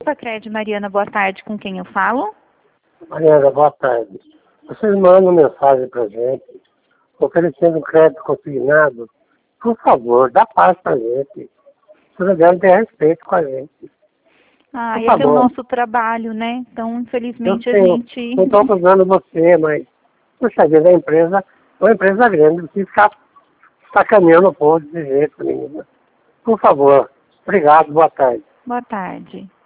Epacred, Mariana, boa tarde. Com quem eu falo? Mariana, boa tarde. Vocês mandam mensagem pra gente, oferecendo crédito consignado. Por favor, dá paz pra gente. Vocês devem ter respeito com a gente. Ah, Por esse é o favor. nosso trabalho, né? Então, infelizmente, Eu a sei, gente... não estou acusando você, mas, puxa vida, é uma empresa grande, não precisa ficar sacaneando o povo desse jeito, menina. Por favor. Obrigado, boa tarde. Boa tarde.